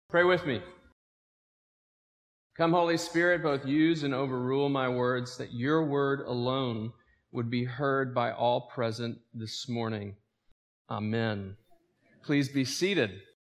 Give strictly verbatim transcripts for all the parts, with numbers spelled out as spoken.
Pray with me. Come, Holy Spirit, both use and overrule my words, that your word alone would be heard by all present this morning. Amen. Please be seated.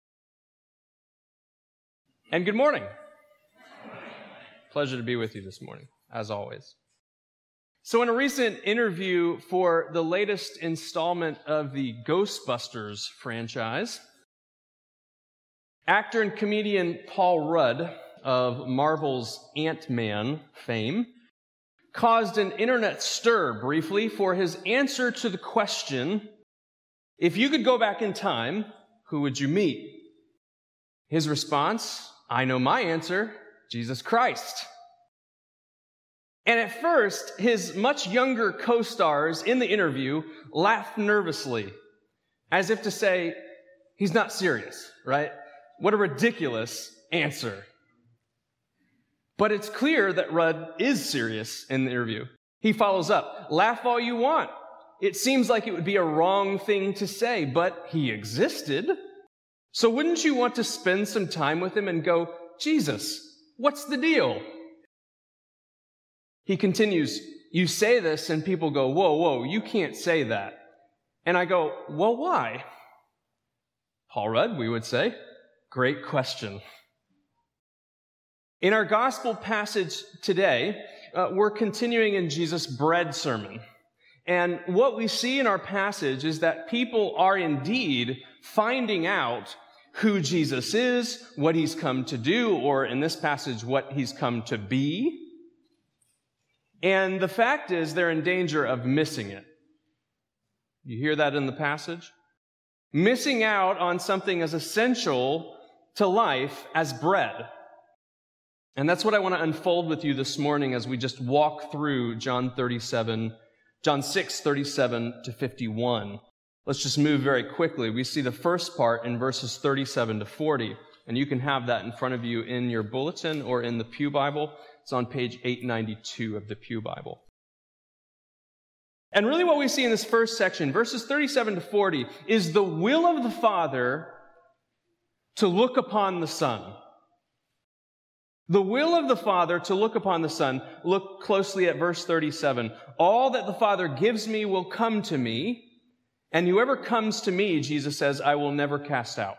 And good morning. Pleasure to be with you this morning, as always. So in a recent interview for the latest installment of the Ghostbusters franchise, actor and comedian Paul Rudd of Marvel's Ant-Man fame caused an internet stir briefly for his answer to the question, if you could go back in time, who would you meet? His response, I know my answer, Jesus Christ. And at first, his much younger co-stars in the interview laughed nervously, as if to say, he's not serious, right? What a ridiculous answer. But it's clear that Rudd is serious in the interview. He follows up, laugh all you want. It seems like it would be a wrong thing to say, but he existed. So wouldn't you want to spend some time with him and go, Jesus, what's the deal? He continues, you say this and people go, whoa, whoa, you can't say that. And I go, well, why? Paul Rudd, we would say, great question. In our gospel passage today, uh, we're continuing in Jesus' bread sermon. And what we see in our passage is that people are indeed finding out who Jesus is, what he's come to do, or in this passage, what he's come to be. And the fact is, they're in danger of missing it. You hear that in the passage? Missing out on something as essential to life as bread. And that's what I want to unfold with you this morning as we just walk through John thirty-seven, John six, thirty-seven to fifty-one. Let's just move very quickly. We see the first part in verses thirty-seven to forty, and you can have that in front of you in your bulletin or in the Pew Bible. It's on page eight ninety-two of the Pew Bible. And really what we see in this first section, verses thirty-seven to forty, is the will of the Father to look upon the Son. The will of the Father to look upon the Son. Look closely at verse thirty-seven. All that the Father gives me will come to me, and whoever comes to me, Jesus says, I will never cast out.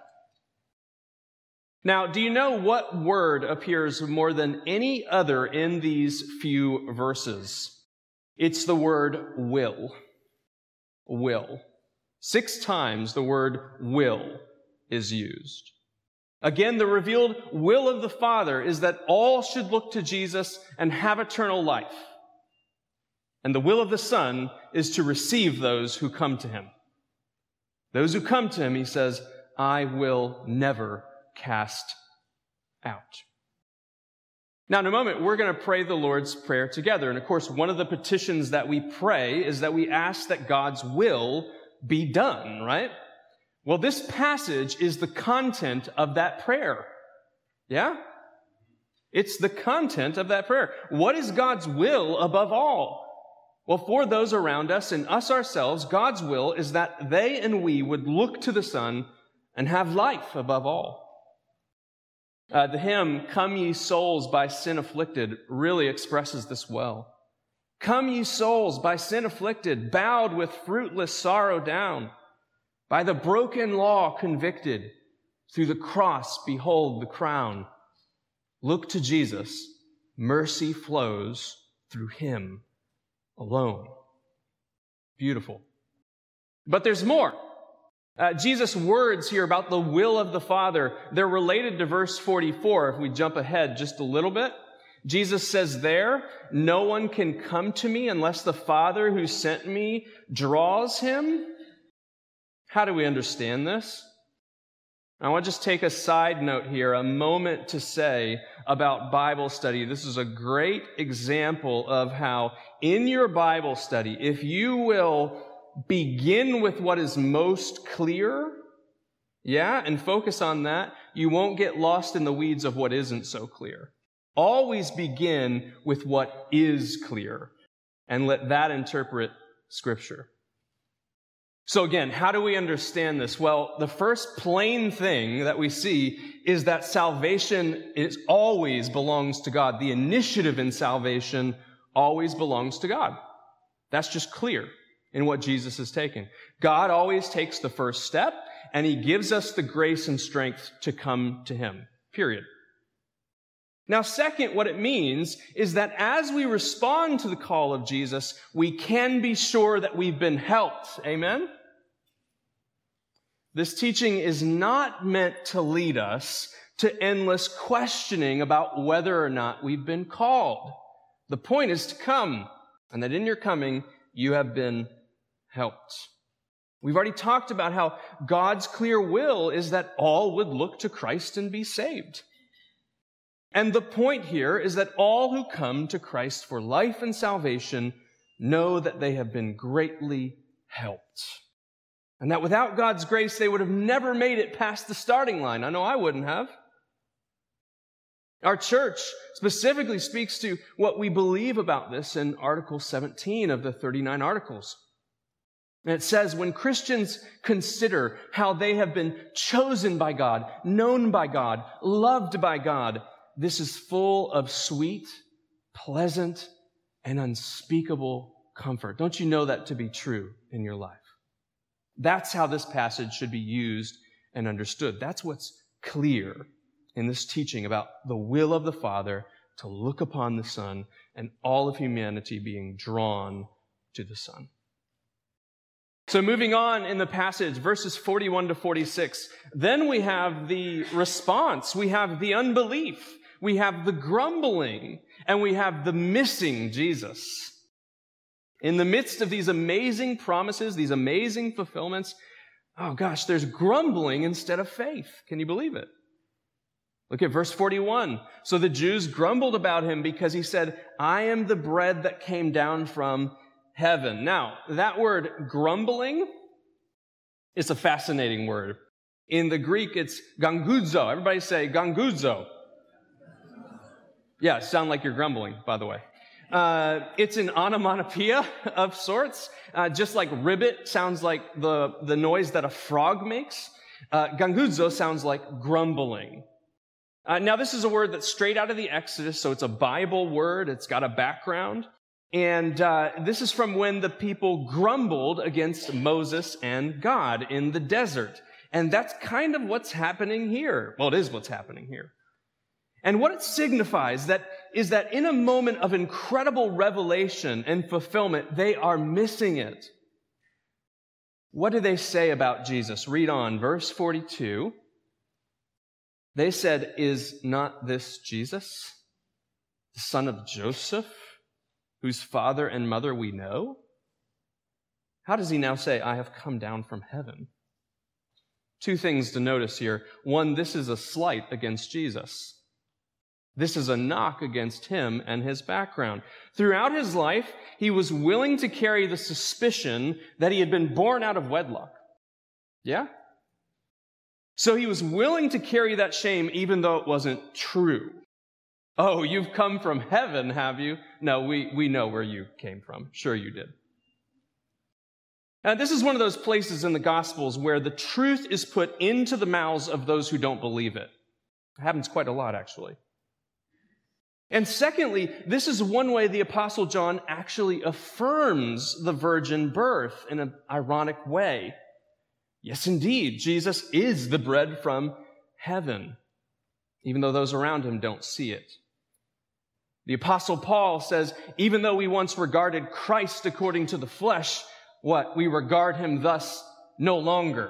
Now, do you know what word appears more than any other in these few verses? It's the word will. Will. Six times the word will is used. Again, the revealed will of the Father is that all should look to Jesus and have eternal life. And the will of the Son is to receive those who come to him. Those who come to him, he says, I will never cast out. Now, in a moment, we're going to pray the Lord's Prayer together. And of course, one of the petitions that we pray is that we ask that God's will be done, right? Well, this passage is the content of that prayer. Yeah? It's the content of that prayer. What is God's will above all? Well, for those around us and us ourselves, God's will is that they and we would look to the Son and have life above all. Uh, the hymn, Come Ye Souls by Sin Afflicted, really expresses this well. Come ye souls by sin afflicted, bowed with fruitless sorrow down, by the broken law convicted, through the cross behold the crown. Look to Jesus, mercy flows through him alone. Beautiful. But there's more. Uh, Jesus' words here about the will of the Father, they're related to verse forty-four. If we jump ahead just a little bit, Jesus says there, no one can come to me unless the Father who sent me draws him. How do we understand this? I want to just take a side note here, a moment to say about Bible study. This is a great example of how in your Bible study, if you will begin with what is most clear, yeah, and focus on that, you won't get lost in the weeds of what isn't so clear. Always begin with what is clear and let that interpret Scripture. So again, how do we understand this? Well, the first plain thing that we see is that salvation is always belongs to God. The initiative in salvation always belongs to God. That's just clear in what Jesus is taking. God always takes the first step, and he gives us the grace and strength to come to him, period. Now, second, what it means is that as we respond to the call of Jesus, we can be sure that we've been helped. Amen? This teaching is not meant to lead us to endless questioning about whether or not we've been called. The point is to come, and that in your coming, you have been helped. We've already talked about how God's clear will is that all would look to Christ and be saved. And the point here is that all who come to Christ for life and salvation know that they have been greatly helped. And that without God's grace, they would have never made it past the starting line. I know I wouldn't have. Our church specifically speaks to what we believe about this in Article seventeen of the thirty-nine Articles. And it says, when Christians consider how they have been chosen by God, known by God, loved by God, this is full of sweet, pleasant, and unspeakable comfort. Don't you know that to be true in your life? That's how this passage should be used and understood. That's what's clear in this teaching about the will of the Father to look upon the Son and all of humanity being drawn to the Son. So moving on in the passage, verses forty-one to forty-six, then we have the response, we have the unbelief, we have the grumbling, and we have the missing Jesus. In the midst of these amazing promises, these amazing fulfillments, oh gosh, there's grumbling instead of faith. Can you believe it? Look at verse forty-one. So the Jews grumbled about him because he said, I am the bread that came down from heaven. Now, that word grumbling is a fascinating word. In the Greek, it's ganguzo. Everybody say ganguzo. Yeah, sound like you're grumbling, by the way. Uh, it's an onomatopoeia of sorts. Uh, just like ribbit sounds like the, the noise that a frog makes. Uh, ganguzo sounds like grumbling. Uh, now, this is a word that's straight out of the Exodus, so it's a Bible word. It's got a background. And uh, this is from when the people grumbled against Moses and God in the desert. And that's kind of what's happening here. Well, it is what's happening here. And what it signifies that is that in a moment of incredible revelation and fulfillment, they are missing it. What do they say about Jesus? Read on, verse forty-two. They said, is not this Jesus, the son of Joseph, whose father and mother we know? How does he now say, I have come down from heaven? Two things to notice here. One, this is a slight against Jesus. This is a knock against him and his background. Throughout his life, he was willing to carry the suspicion that he had been born out of wedlock. Yeah? So he was willing to carry that shame even though it wasn't true. Oh, you've come from heaven, have you? No, we, we know where you came from. Sure you did. And this is one of those places in the Gospels where the truth is put into the mouths of those who don't believe it. It happens quite a lot, actually. And secondly, this is one way the Apostle John actually affirms the virgin birth in an ironic way. Yes, indeed, Jesus is the bread from heaven, even though those around him don't see it. The Apostle Paul says, even though we once regarded Christ according to the flesh, what? We regard him thus no longer.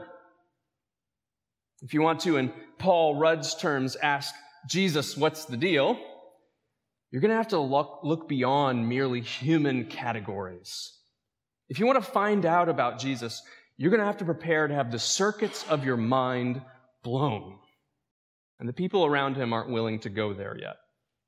If you want to, in Paul Rudd's terms, ask Jesus, what's the deal? You're going to have to look, look beyond merely human categories. If you want to find out about Jesus, you're going to have to prepare to have the circuits of your mind blown. And the people around him aren't willing to go there yet.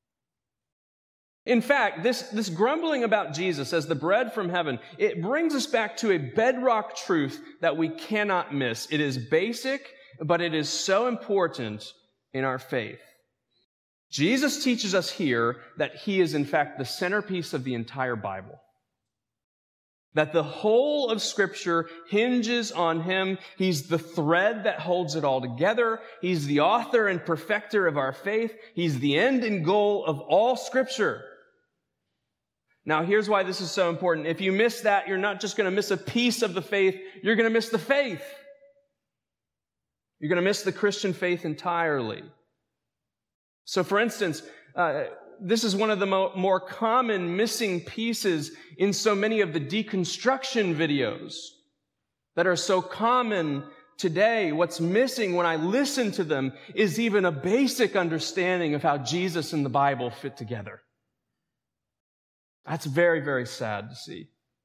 In fact, this, this grumbling about Jesus as the bread from heaven, it brings us back to a bedrock truth that we cannot miss. It is basic, but it is so important in our faith. Jesus teaches us here that he is, in fact, the centerpiece of the entire Bible. That the whole of Scripture hinges on him. He's the thread that holds it all together. He's the author and perfecter of our faith. He's the end and goal of all Scripture. Now, here's why this is so important. If you miss that, you're not just going to miss a piece of the faith, you're going to miss the faith. You're going to miss the Christian faith entirely. So, for instance, uh, this is one of the mo- more common missing pieces in so many of the deconstruction videos that are so common today. What's missing when I listen to them is even a basic understanding of how Jesus and the Bible fit together. That's very, very sad to see.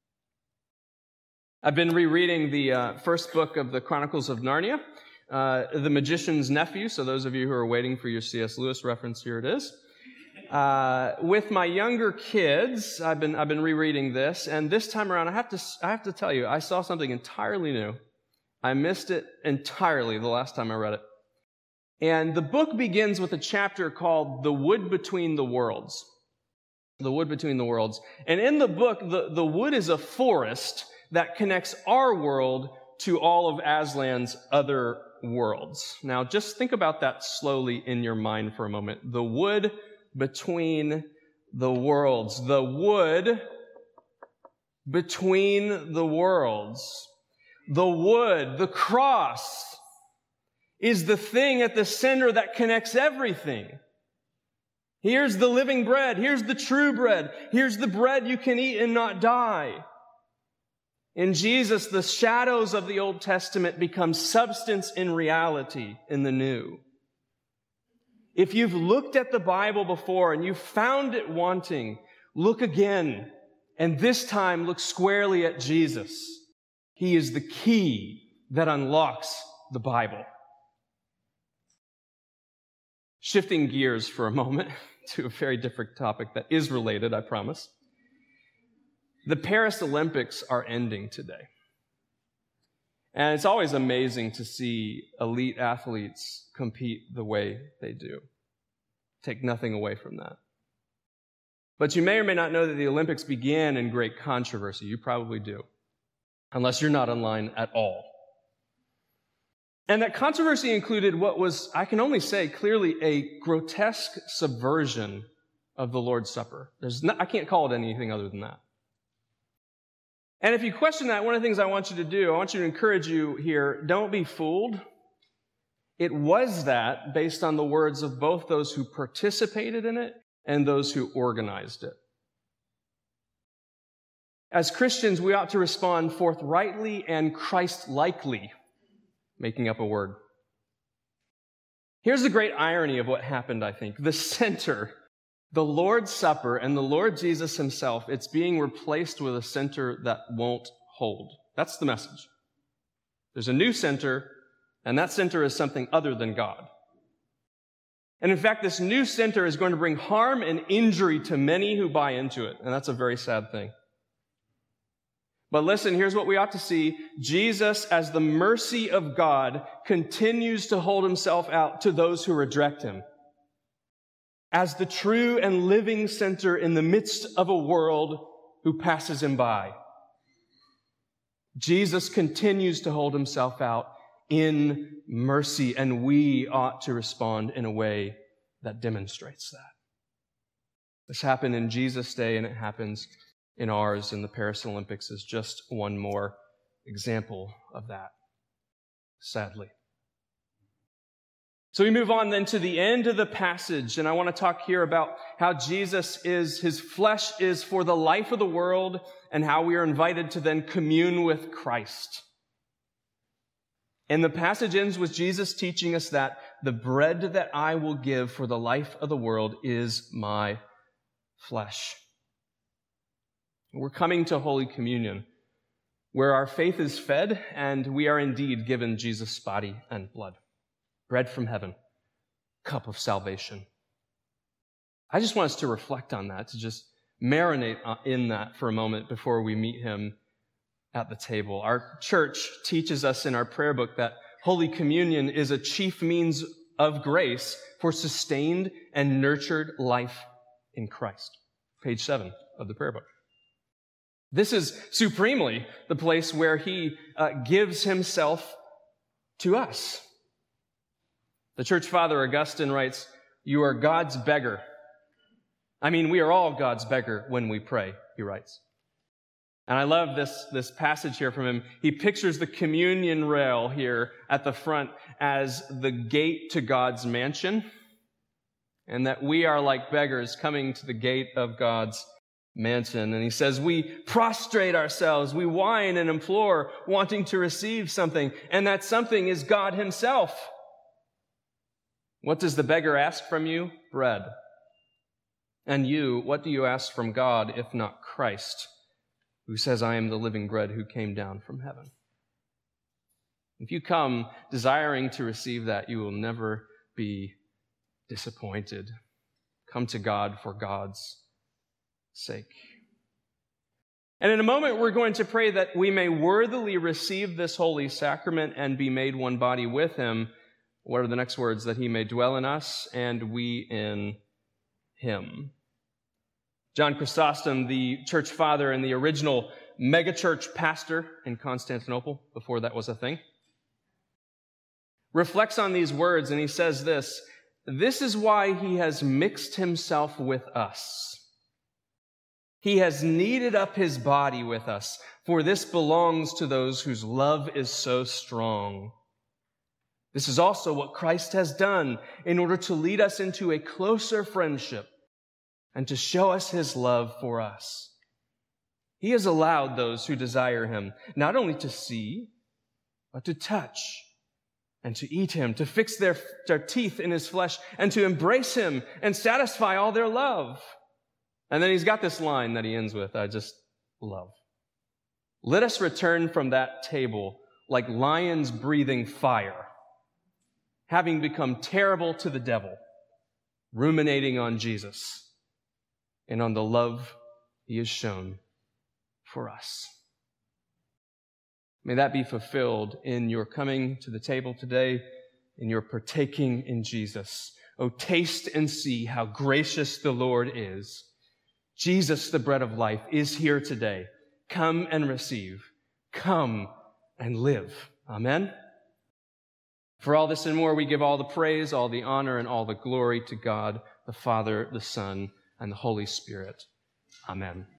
I've been rereading the uh, first book of the Chronicles of Narnia, uh, The Magician's Nephew. So those of you who are waiting for your C S Lewis reference, here it is. Uh, with my younger kids, I've been I've been rereading this, and this time around, I have to I have to tell you, I saw something entirely new. I missed it entirely the last time I read it. And the book begins with a chapter called "The Wood Between the Worlds." The wood between the worlds. And in the book, the, the wood is a forest that connects our world to all of Aslan's other worlds. Now, just think about that slowly in your mind for a moment. The wood between the worlds. The wood between the worlds. The wood, the cross, is the thing at the center that connects everything. Here's the living bread. Here's the true bread. Here's the bread you can eat and not die. In Jesus, the shadows of the Old Testament become substance in reality in the New. If you've looked at the Bible before and you've found it wanting, look again, and this time look squarely at Jesus. He is the key that unlocks the Bible. Shifting gears for a moment to a very different topic that is related, I promise. The Paris Olympics are ending today. And it's always amazing to see elite athletes compete the way they do. Take nothing away from that. But you may or may not know that the Olympics began in great controversy. You probably do, unless you're not online at all. And that controversy included what was, I can only say, clearly a grotesque subversion of the Lord's Supper. There's not, I can't call it anything other than that. And if you question that, one of the things I want you to do, I want you to encourage you here, don't be fooled. It was that based on the words of both those who participated in it and those who organized it. As Christians, we ought to respond forthrightly and Christ-likely. Making up a word. Here's the great irony of what happened, I think. The center, the Lord's Supper and the Lord Jesus himself, it's being replaced with a center that won't hold. That's the message. There's a new center, and that center is something other than God. And in fact, this new center is going to bring harm and injury to many who buy into it, and that's a very sad thing. But listen, here's what we ought to see. Jesus, as the mercy of God, continues to hold himself out to those who reject him. As the true and living center in the midst of a world who passes him by. Jesus continues to hold himself out in mercy, and we ought to respond in a way that demonstrates that. This happened in Jesus' day, and it happens in ours, and the Paris Olympics is just one more example of that, sadly. So we move on then to the end of the passage, and I want to talk here about how Jesus is, his flesh is for the life of the world, and how we are invited to then commune with Christ. And the passage ends with Jesus teaching us that the bread that I will give for the life of the world is my flesh. We're coming to Holy Communion, where our faith is fed, and we are indeed given Jesus' body and blood. Bread from heaven, cup of salvation. I just want us to reflect on that, to just marinate in that for a moment before we meet him at the table. Our church teaches us in our prayer book that Holy Communion is a chief means of grace for sustained and nurtured life in Christ. Page seven of the prayer book. This is supremely the place where he uh, gives himself to us. The church father Augustine writes, "You are God's beggar." I mean, we are all God's beggar when we pray, he writes. And I love this, this passage here from him. He pictures the communion rail here at the front as the gate to God's mansion, and that we are like beggars coming to the gate of God's mansion. And he says, we prostrate ourselves, we whine and implore, wanting to receive something, and that something is God himself. What does the beggar ask from you? Bread. And you, what do you ask from God, if not Christ, who says, I am the living bread who came down from heaven? If you come desiring to receive that, you will never be disappointed. Come to God for God's sake. And in a moment, we're going to pray that we may worthily receive this holy sacrament and be made one body with him. What are the next words? That he may dwell in us and we in him. John Chrysostom, the church father and the original megachurch pastor in Constantinople, before that was a thing, reflects on these words, and he says this: this is why he has mixed himself with us. He has kneaded up his body with us, for this belongs to those whose love is so strong. This is also what Christ has done in order to lead us into a closer friendship and to show us his love for us. He has allowed those who desire him not only to see, but to touch and to eat him, to fix their, their teeth in his flesh and to embrace him and satisfy all their love. And then he's got this line that he ends with, I just love. Let us return from that table like lions breathing fire, having become terrible to the devil, ruminating on Jesus and on the love he has shown for us. May that be fulfilled in your coming to the table today, in your partaking in Jesus. Oh, taste and see how gracious the Lord is. Jesus, the bread of life, is here today. Come and receive. Come and live. Amen. For all this and more, we give all the praise, all the honor, and all the glory to God, the Father, the Son, and the Holy Spirit. Amen.